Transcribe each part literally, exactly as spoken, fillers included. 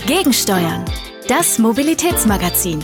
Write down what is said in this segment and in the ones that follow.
Gegensteuern, das Mobilitätsmagazin.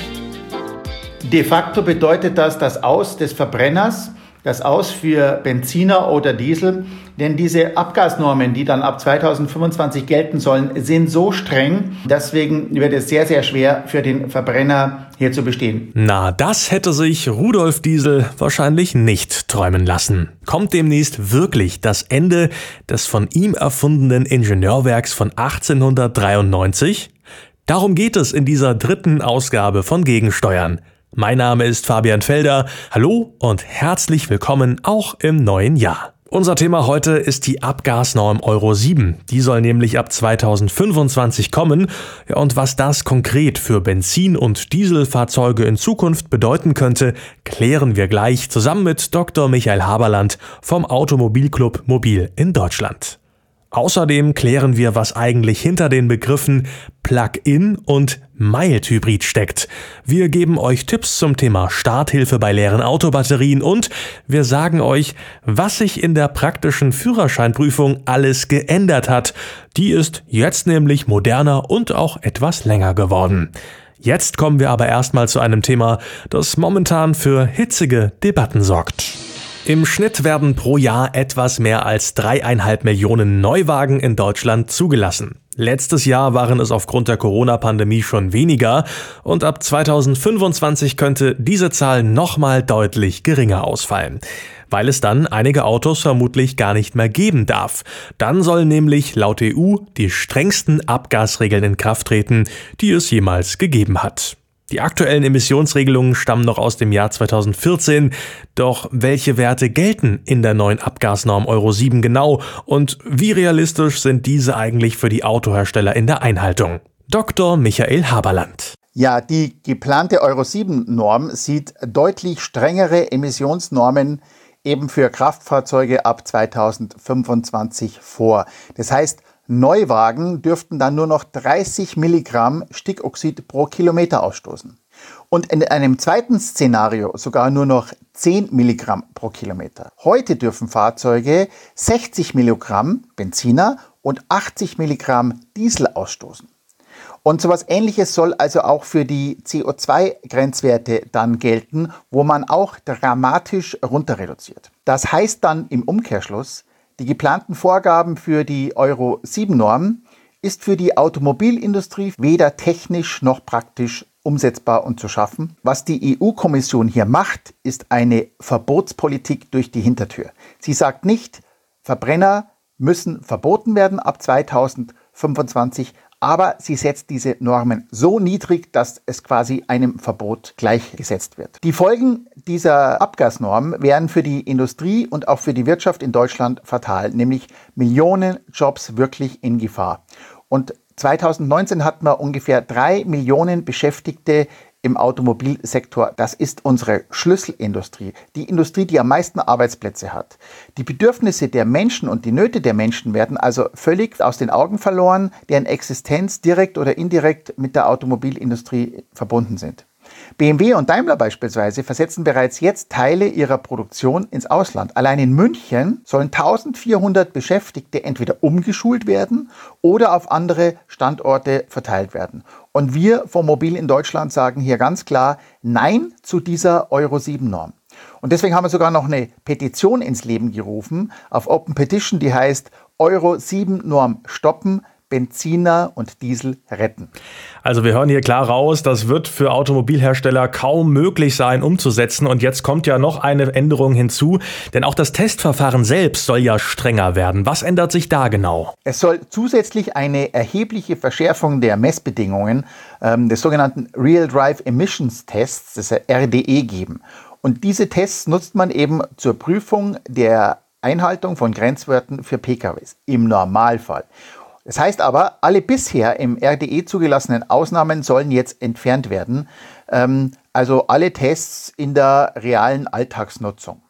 De facto bedeutet das das Aus des Verbrenners, das Aus für Benziner oder Diesel, denn diese Abgasnormen, die dann ab zweitausendfünfundzwanzig gelten sollen, sind so streng, deswegen wird es sehr, sehr schwer für den Verbrenner hier zu bestehen. Na, das hätte sich Rudolf Diesel wahrscheinlich nicht träumen lassen. Kommt demnächst wirklich das Ende des von ihm erfundenen Ingenieurwerks von achtzehnhundertdreiundneunzig? Darum geht es in dieser dritten Ausgabe von Gegensteuern. Mein Name ist Fabian Felder. Hallo und herzlich willkommen auch im neuen Jahr. Unser Thema heute ist die Abgasnorm Euro sieben. Die soll nämlich ab zweitausendfünfundzwanzig kommen. Ja, und was das konkret für Benzin- und Dieselfahrzeuge in Zukunft bedeuten könnte, klären wir gleich zusammen mit Doktor Michael Haberland vom Automobilclub Mobil in Deutschland. Außerdem klären wir, was eigentlich hinter den Begriffen Plug-in und Mild-Hybrid steckt. Wir geben euch Tipps zum Thema Starthilfe bei leeren Autobatterien und wir sagen euch, was sich in der praktischen Führerscheinprüfung alles geändert hat. Die ist jetzt nämlich moderner und auch etwas länger geworden. Jetzt kommen wir aber erstmal zu einem Thema, das momentan für hitzige Debatten sorgt. Im Schnitt werden pro Jahr etwas mehr als dreieinhalb Millionen Neuwagen in Deutschland zugelassen. Letztes Jahr waren es aufgrund der Corona-Pandemie schon weniger und ab zweitausendfünfundzwanzig könnte diese Zahl nochmal deutlich geringer ausfallen, weil es dann einige Autos vermutlich gar nicht mehr geben darf. Dann sollen nämlich laut E U die strengsten Abgasregeln in Kraft treten, die es jemals gegeben hat. Die aktuellen Emissionsregelungen stammen noch aus dem Jahr zweitausendvierzehn. Doch welche Werte gelten in der neuen Abgasnorm Euro sieben genau und wie realistisch sind diese eigentlich für die Autohersteller in der Einhaltung? Doktor Michael Haberland. Ja, die geplante Euro sieben Norm sieht deutlich strengere Emissionsnormen eben für Kraftfahrzeuge ab zweitausendfünfundzwanzig vor. Das heißt, Neuwagen dürften dann nur noch dreißig Milligramm Stickoxid pro Kilometer ausstoßen. Und in einem zweiten Szenario sogar nur noch zehn Milligramm pro Kilometer. Heute dürfen Fahrzeuge sechzig Milligramm Benziner und achtzig Milligramm Diesel ausstoßen. Und sowas Ähnliches soll also auch für die C O zwei Grenzwerte dann gelten, wo man auch dramatisch runter reduziert. Das heißt dann im Umkehrschluss, die geplanten Vorgaben für die Euro sieben Norm ist für die Automobilindustrie weder technisch noch praktisch umsetzbar und zu schaffen. Was die E U-Kommission hier macht, ist eine Verbotspolitik durch die Hintertür. Sie sagt nicht, Verbrenner müssen verboten werden ab zweitausendfünfundzwanzig, aber sie setzt diese Normen so niedrig, dass es quasi einem Verbot gleichgesetzt wird. Die Folgen dieser Abgasnorm wären für die Industrie und auch für die Wirtschaft in Deutschland fatal, nämlich Millionen Jobs wirklich in Gefahr. Und zweitausendneunzehn hatten wir ungefähr drei Millionen Beschäftigte im Automobilsektor. Das ist unsere Schlüsselindustrie, die Industrie, die am meisten Arbeitsplätze hat. Die Bedürfnisse der Menschen und die Nöte der Menschen werden also völlig aus den Augen verloren, deren Existenz direkt oder indirekt mit der Automobilindustrie verbunden sind. B M W und Daimler beispielsweise versetzen bereits jetzt Teile ihrer Produktion ins Ausland. Allein in München sollen eintausendvierhundert Beschäftigte entweder umgeschult werden oder auf andere Standorte verteilt werden. Und wir vom Mobil in Deutschland sagen hier ganz klar Nein zu dieser Euro sieben Norm. Und deswegen haben wir sogar noch eine Petition ins Leben gerufen auf Open Petition, die heißt Euro sieben Norm stoppen, Benziner und Diesel retten. Also wir hören hier klar raus, das wird für Automobilhersteller kaum möglich sein umzusetzen. Und jetzt kommt ja noch eine Änderung hinzu, denn auch das Testverfahren selbst soll ja strenger werden. Was ändert sich da genau? Es soll zusätzlich eine erhebliche Verschärfung der Messbedingungen ähm, des sogenannten Real Drive Emissions Tests, des R D E, geben. Und diese Tests nutzt man eben zur Prüfung der Einhaltung von Grenzwerten für P K Ws im Normalfall. Das heißt aber, alle bisher im R D E zugelassenen Ausnahmen sollen jetzt entfernt werden, ähm, also alle Tests in der realen Alltagsnutzung.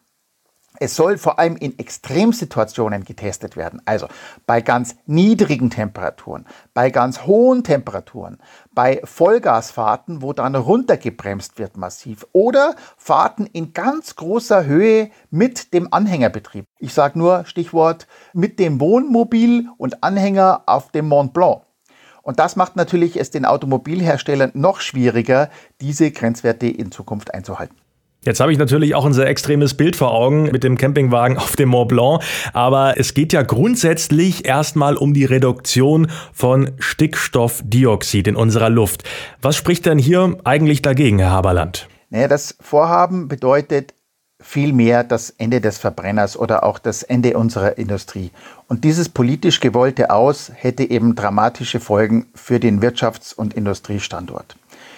Es soll vor allem in Extremsituationen getestet werden, also bei ganz niedrigen Temperaturen, bei ganz hohen Temperaturen, bei Vollgasfahrten, wo dann runtergebremst wird massiv oder Fahrten in ganz großer Höhe mit dem Anhängerbetrieb. Ich sage nur Stichwort mit dem Wohnmobil und Anhänger auf dem Mont Blanc. Und das macht natürlich es den Automobilherstellern noch schwieriger, diese Grenzwerte in Zukunft einzuhalten. Jetzt habe ich natürlich auch ein sehr extremes Bild vor Augen mit dem Campingwagen auf dem Mont Blanc, aber es geht ja grundsätzlich erstmal um die Reduktion von Stickstoffdioxid in unserer Luft. Was spricht denn hier eigentlich dagegen, Herr Haberland? Naja, das Vorhaben bedeutet vielmehr das Ende des Verbrenners oder auch das Ende unserer Industrie. Und dieses politisch gewollte Aus hätte eben dramatische Folgen für den Wirtschafts- und Industriestandort.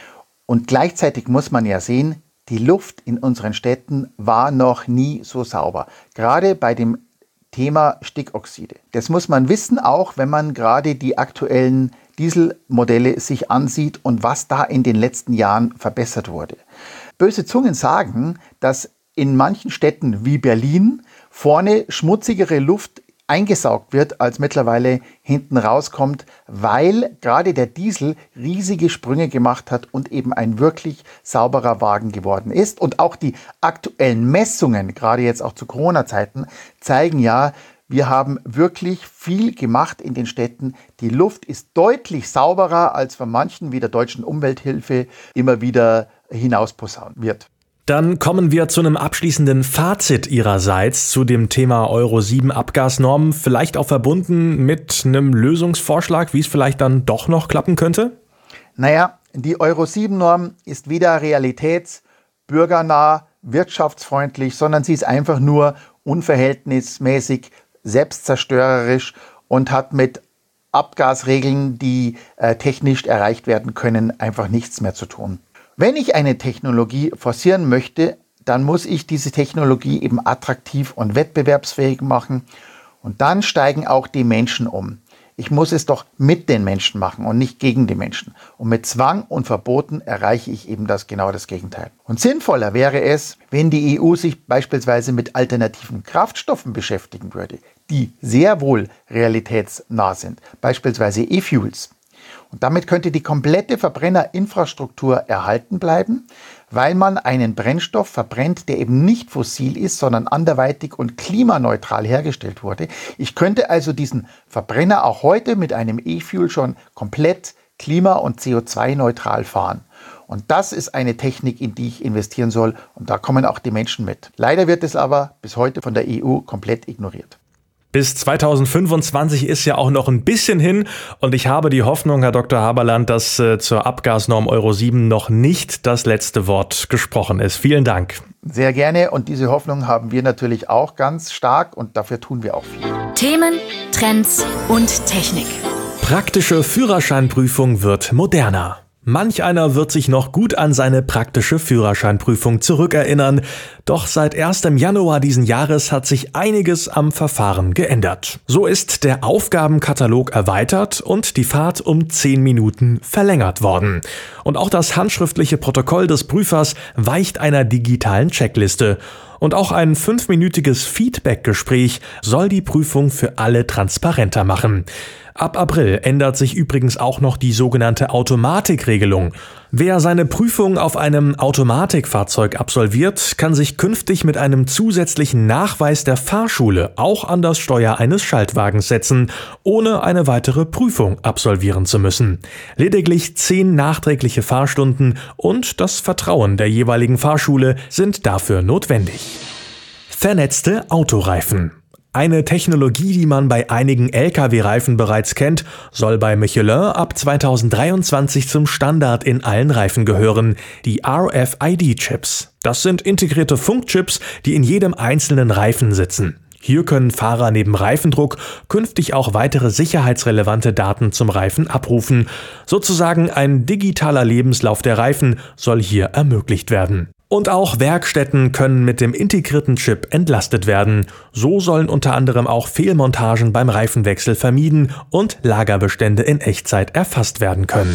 Und gleichzeitig muss man ja sehen, die Luft in unseren Städten war noch nie so sauber. Gerade bei dem Thema Stickoxide. Das muss man wissen, auch wenn man gerade die aktuellen Dieselmodelle sich ansieht und was da in den letzten Jahren verbessert wurde. Böse Zungen sagen, dass in manchen Städten wie Berlin vorne schmutzigere Luft eingesaugt wird, als mittlerweile hinten rauskommt, weil gerade der Diesel riesige Sprünge gemacht hat und eben ein wirklich sauberer Wagen geworden ist. Und auch die aktuellen Messungen, gerade jetzt auch zu Corona-Zeiten, zeigen ja, wir haben wirklich viel gemacht in den Städten. Die Luft ist deutlich sauberer, als von manchen wie der Deutschen Umwelthilfe immer wieder hinausposaunt wird. Dann kommen wir zu einem abschließenden Fazit Ihrerseits zu dem Thema Euro sieben Abgasnormen, vielleicht auch verbunden mit einem Lösungsvorschlag, wie es vielleicht dann doch noch klappen könnte? Naja, die Euro sieben Norm ist weder realitäts-, bürgernah, wirtschaftsfreundlich, sondern sie ist einfach nur unverhältnismäßig, selbstzerstörerisch und hat mit Abgasregeln, die äh, technisch erreicht werden können, einfach nichts mehr zu tun. Wenn ich eine Technologie forcieren möchte, dann muss ich diese Technologie eben attraktiv und wettbewerbsfähig machen und dann steigen auch die Menschen um. Ich muss es doch mit den Menschen machen und nicht gegen die Menschen. Und mit Zwang und Verboten erreiche ich eben das genau das Gegenteil. Und sinnvoller wäre es, wenn die E U sich beispielsweise mit alternativen Kraftstoffen beschäftigen würde, die sehr wohl realitätsnah sind, beispielsweise E-Fuels. Und damit könnte die komplette Verbrennerinfrastruktur erhalten bleiben, weil man einen Brennstoff verbrennt, der eben nicht fossil ist, sondern anderweitig und klimaneutral hergestellt wurde. Ich könnte also diesen Verbrenner auch heute mit einem E-Fuel schon komplett klima- und C O zwei neutral fahren. Und das ist eine Technik, in die ich investieren soll. Und da kommen auch die Menschen mit. Leider wird es aber bis heute von der E U komplett ignoriert. Bis zweitausendfünfundzwanzig ist ja auch noch ein bisschen hin und ich habe die Hoffnung, Herr Doktor Haberland, dass äh, zur Abgasnorm Euro sieben noch nicht das letzte Wort gesprochen ist. Vielen Dank. Sehr gerne und diese Hoffnung haben wir natürlich auch ganz stark und dafür tun wir auch viel. Themen, Trends und Technik. Praktische Führerscheinprüfung wird moderner. Manch einer wird sich noch gut an seine praktische Führerscheinprüfung zurückerinnern, doch seit erstem Januar diesen Jahres hat sich einiges am Verfahren geändert. So ist der Aufgabenkatalog erweitert und die Fahrt um zehn Minuten verlängert worden. Und auch das handschriftliche Protokoll des Prüfers weicht einer digitalen Checkliste. Und auch ein fünfminütiges Feedback-Gespräch soll die Prüfung für alle transparenter machen. Ab April ändert sich übrigens auch noch die sogenannte Automatikregelung. Wer seine Prüfung auf einem Automatikfahrzeug absolviert, kann sich künftig mit einem zusätzlichen Nachweis der Fahrschule auch an das Steuer eines Schaltwagens setzen, ohne eine weitere Prüfung absolvieren zu müssen. Lediglich zehn nachträgliche Fahrstunden und das Vertrauen der jeweiligen Fahrschule sind dafür notwendig. Vernetzte Autoreifen. Eine Technologie, die man bei einigen L K W-Reifen bereits kennt, soll bei Michelin ab zweitausenddreiundzwanzig zum Standard in allen Reifen gehören, die R F I D-Chips. Das sind integrierte Funkchips, die in jedem einzelnen Reifen sitzen. Hier können Fahrer neben Reifendruck künftig auch weitere sicherheitsrelevante Daten zum Reifen abrufen. Sozusagen ein digitaler Lebenslauf der Reifen soll hier ermöglicht werden. Und auch Werkstätten können mit dem integrierten Chip entlastet werden. So sollen unter anderem auch Fehlmontagen beim Reifenwechsel vermieden und Lagerbestände in Echtzeit erfasst werden können.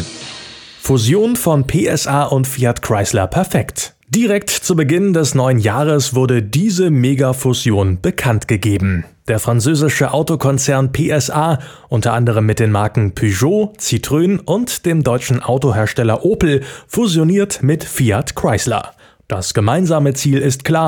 Fusion von P S A und Fiat Chrysler perfekt. Direkt zu Beginn des neuen Jahres wurde diese Mega-Fusion bekannt gegeben. Der französische Autokonzern P S A, unter anderem mit den Marken Peugeot, Citroën und dem deutschen Autohersteller Opel, fusioniert mit Fiat Chrysler. Das gemeinsame Ziel ist klar: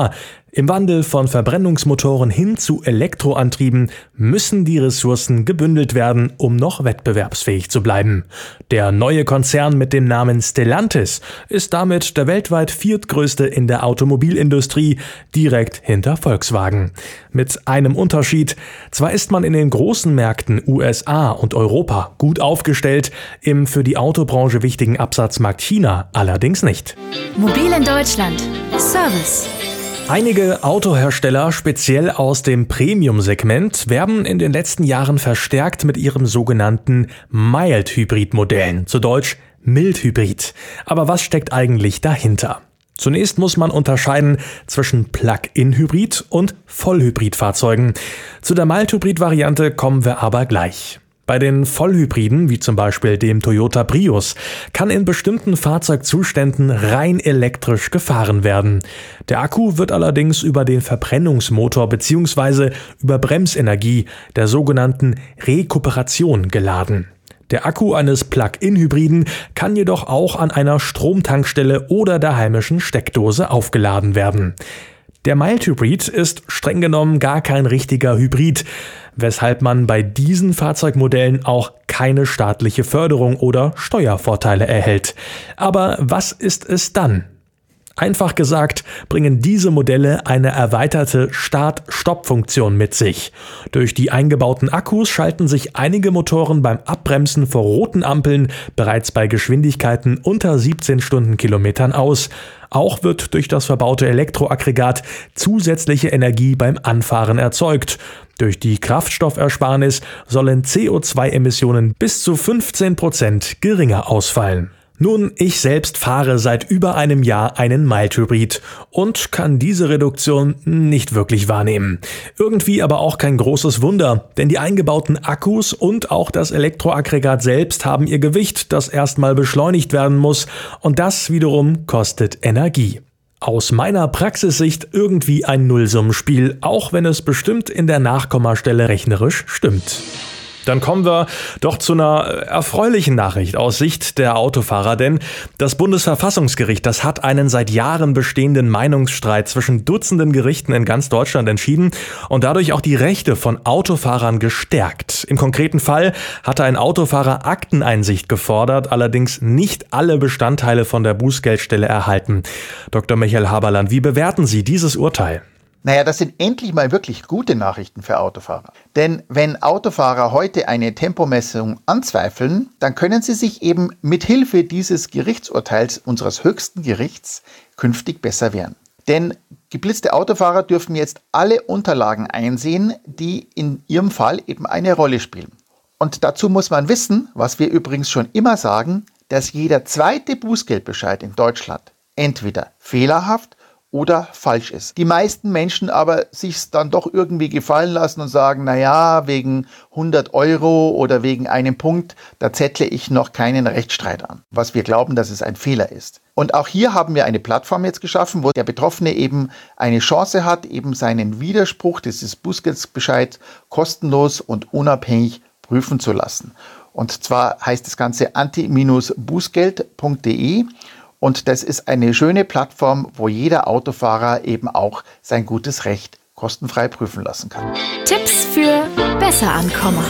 Im Wandel von Verbrennungsmotoren hin zu Elektroantrieben müssen die Ressourcen gebündelt werden, um noch wettbewerbsfähig zu bleiben. Der neue Konzern mit dem Namen Stellantis ist damit der weltweit viertgrößte in der Automobilindustrie, direkt hinter Volkswagen. Mit einem Unterschied: Zwar ist man in den großen Märkten U S A und Europa gut aufgestellt, im für die Autobranche wichtigen Absatzmarkt China allerdings nicht. Mobil in Deutschland. Service. Einige Autohersteller, speziell aus dem Premium-Segment, werben in den letzten Jahren verstärkt mit ihrem sogenannten Mild-Hybrid-Modellen, zu Deutsch Mild-Hybrid. Aber was steckt eigentlich dahinter? Zunächst muss man unterscheiden zwischen Plug-in-Hybrid und Vollhybrid-Fahrzeugen. Zu der Mild-Hybrid-Variante kommen wir aber gleich. Bei den Vollhybriden, wie zum Beispiel dem Toyota Prius, kann in bestimmten Fahrzeugzuständen rein elektrisch gefahren werden. Der Akku wird allerdings über den Verbrennungsmotor bzw. über Bremsenergie, der sogenannten Rekuperation, geladen. Der Akku eines Plug-in-Hybriden kann jedoch auch an einer Stromtankstelle oder der heimischen Steckdose aufgeladen werden. Der Mild-Hybrid ist streng genommen gar kein richtiger Hybrid, weshalb man bei diesen Fahrzeugmodellen auch keine staatliche Förderung oder Steuervorteile erhält. Aber was ist es dann? Einfach gesagt, bringen diese Modelle eine erweiterte Start-Stopp-Funktion mit sich. Durch die eingebauten Akkus schalten sich einige Motoren beim Abbremsen vor roten Ampeln bereits bei Geschwindigkeiten unter siebzehn Stundenkilometern aus. Auch wird durch das verbaute Elektroaggregat zusätzliche Energie beim Anfahren erzeugt. Durch die Kraftstoffersparnis sollen C O zwei Emissionen bis zu fünfzehn Prozent geringer ausfallen. Nun, ich selbst fahre seit über einem Jahr einen Mild-Hybrid und kann diese Reduktion nicht wirklich wahrnehmen. Irgendwie aber auch kein großes Wunder, denn die eingebauten Akkus und auch das Elektroaggregat selbst haben ihr Gewicht, das erstmal beschleunigt werden muss, und das wiederum kostet Energie. Aus meiner Praxissicht irgendwie ein Nullsummenspiel, auch wenn es bestimmt in der Nachkommastelle rechnerisch stimmt. Dann kommen wir doch zu einer erfreulichen Nachricht aus Sicht der Autofahrer, denn das Bundesverfassungsgericht, das hat einen seit Jahren bestehenden Meinungsstreit zwischen Dutzenden Gerichten in ganz Deutschland entschieden und dadurch auch die Rechte von Autofahrern gestärkt. Im konkreten Fall hatte ein Autofahrer Akteneinsicht gefordert, allerdings nicht alle Bestandteile von der Bußgeldstelle erhalten. Doktor Michael Haberland, wie bewerten Sie dieses Urteil? Naja, das sind endlich mal wirklich gute Nachrichten für Autofahrer. Denn wenn Autofahrer heute eine Tempomessung anzweifeln, dann können sie sich eben mit Hilfe dieses Gerichtsurteils unseres höchsten Gerichts künftig besser wehren. Denn geblitzte Autofahrer dürfen jetzt alle Unterlagen einsehen, die in ihrem Fall eben eine Rolle spielen. Und dazu muss man wissen, was wir übrigens schon immer sagen, dass jeder zweite Bußgeldbescheid in Deutschland entweder fehlerhaft oder falsch ist. Die meisten Menschen aber sich dann doch irgendwie gefallen lassen und sagen, naja, wegen hundert Euro oder wegen einem Punkt, da zettle ich noch keinen Rechtsstreit an. Was wir glauben, dass es ein Fehler ist. Und auch hier haben wir eine Plattform jetzt geschaffen, wo der Betroffene eben eine Chance hat, eben seinen Widerspruch dieses Bußgeldbescheids kostenlos und unabhängig prüfen zu lassen. Und zwar heißt das Ganze anti Bindestrich bußgeld punkt de. Und das ist eine schöne Plattform, wo jeder Autofahrer eben auch sein gutes Recht kostenfrei prüfen lassen kann. Tipps für besser Ankommer.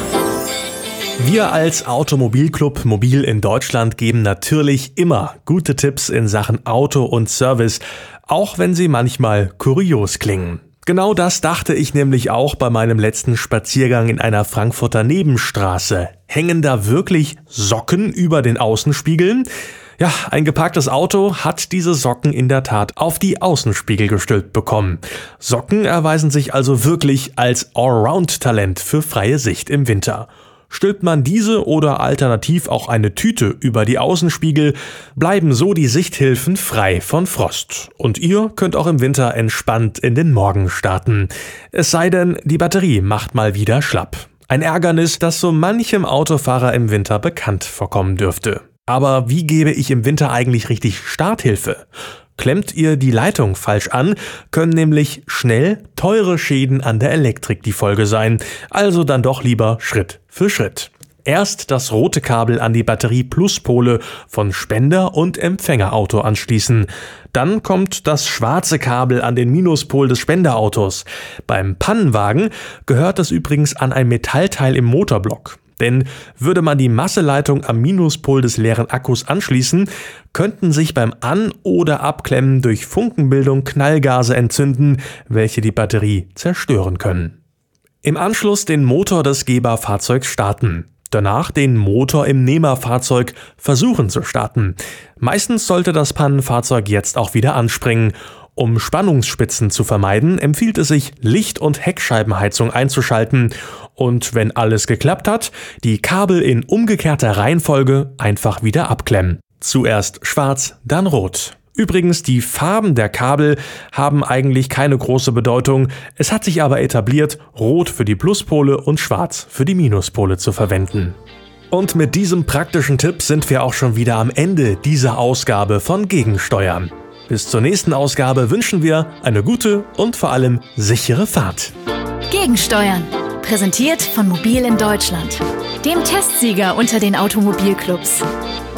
Wir als Automobilclub Mobil in Deutschland geben natürlich immer gute Tipps in Sachen Auto und Service, auch wenn sie manchmal kurios klingen. Genau das dachte ich nämlich auch bei meinem letzten Spaziergang in einer Frankfurter Nebenstraße. Hängen da wirklich Socken über den Außenspiegeln? Ja, ein geparktes Auto hat diese Socken in der Tat auf die Außenspiegel gestülpt bekommen. Socken erweisen sich also wirklich als Allround-Talent für freie Sicht im Winter. Stülpt man diese oder alternativ auch eine Tüte über die Außenspiegel, bleiben so die Sichthilfen frei von Frost. Und ihr könnt auch im Winter entspannt in den Morgen starten. Es sei denn, die Batterie macht mal wieder schlapp. Ein Ärgernis, das so manchem Autofahrer im Winter bekannt vorkommen dürfte. Aber wie gebe ich im Winter eigentlich richtig Starthilfe? Klemmt ihr die Leitung falsch an, können nämlich schnell teure Schäden an der Elektrik die Folge sein. Also dann doch lieber Schritt für Schritt. erst das rote Kabel an die Batterie-Pluspole von Spender- und Empfängerauto anschließen. Dann kommt das schwarze Kabel an den Minuspol des Spenderautos. Beim Pannenwagen gehört es übrigens an ein Metallteil im Motorblock. Denn würde man die Masseleitung am Minuspol des leeren Akkus anschließen, könnten sich beim An- oder Abklemmen durch Funkenbildung Knallgase entzünden, welche die Batterie zerstören können. Im Anschluss den Motor des Geberfahrzeugs starten. Danach den Motor im Nehmerfahrzeug versuchen zu starten. Meistens sollte das Pannenfahrzeug jetzt auch wieder anspringen. Um Spannungsspitzen zu vermeiden, empfiehlt es sich, Licht- und Heckscheibenheizung einzuschalten und wenn alles geklappt hat, die Kabel in umgekehrter Reihenfolge einfach wieder abklemmen. Zuerst schwarz, dann rot. Übrigens, die Farben der Kabel haben eigentlich keine große Bedeutung, es hat sich aber etabliert, rot für die Pluspole und schwarz für die Minuspole zu verwenden. Und mit diesem praktischen Tipp sind wir auch schon wieder am Ende dieser Ausgabe von Gegensteuern. Bis zur nächsten Ausgabe wünschen wir eine gute und vor allem sichere Fahrt. Gegensteuern. Präsentiert von Mobil in Deutschland, dem Testsieger unter den Automobilclubs.